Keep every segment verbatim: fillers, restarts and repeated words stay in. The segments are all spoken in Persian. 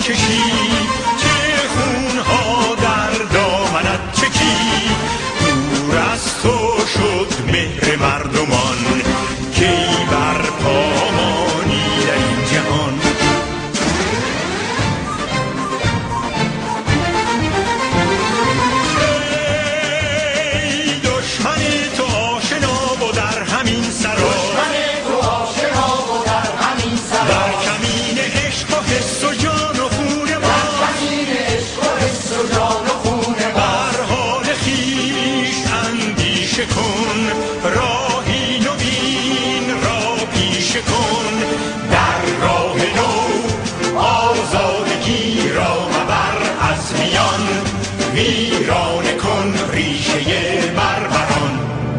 کشی، چه خونها در دامنت چکی. دور از تو شد مهر مردمان، کی بر پا مانی در این جهان. ای دشمن تو آشنا و در همین سرا، در کمین عشق و حس و جان و خون ما، بر حال خویش اندیشه کن، راهی نوین را پیشه کن. در راه نو آزادگی را مبر از میان، ویرانه کن ریشه بربران.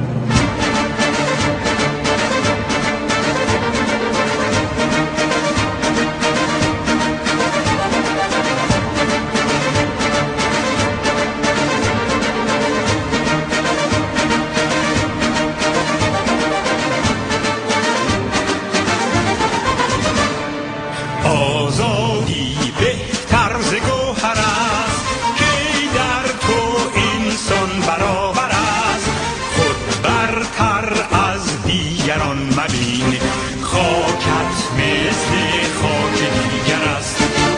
آزادی بهتر ز گوهر است، کی در تو انسان برابر است. خود برتر از دیگران مبین، خاکت مثل خاک دیگر است.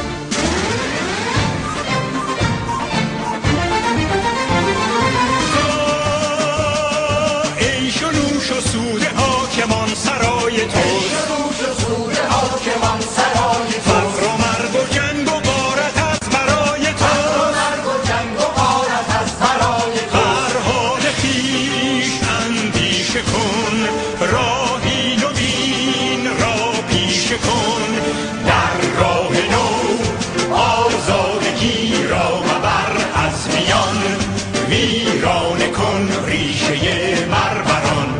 تو عیش و نوش و سود حاکمان سرای توست، فقر و مرگ و جنگ و غارت از برای تو. بر حال خویش اندیشه کن، راهی نوین را پیشه کن. در راه نو آزادگی را مبر از میان، ویرانه کن ریشه بربران.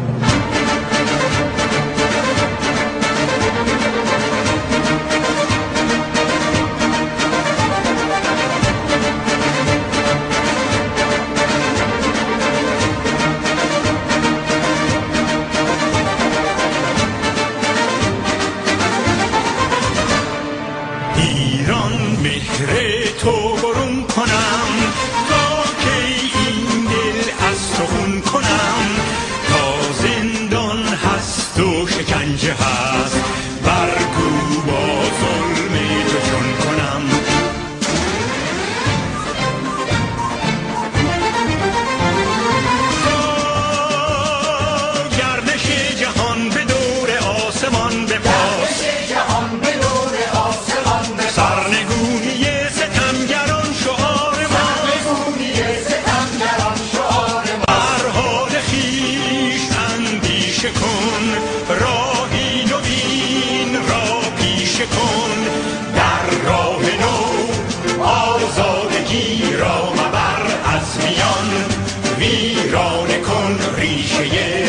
ایران مهر تو برون کنم، تا کی این دل از تو خون کنم. تا زندان هست و شکنجه هست، برگو با ظلم تو چون کنم. تا گردش جهان به دور آسمان بپاس، سرنگونی ستمگران شعار ما. بر حال خویش اندیشه کن، راهی نوین را پیشه کن. در راه نو آزادگی را مبر از میان، ویرانه کن ریشه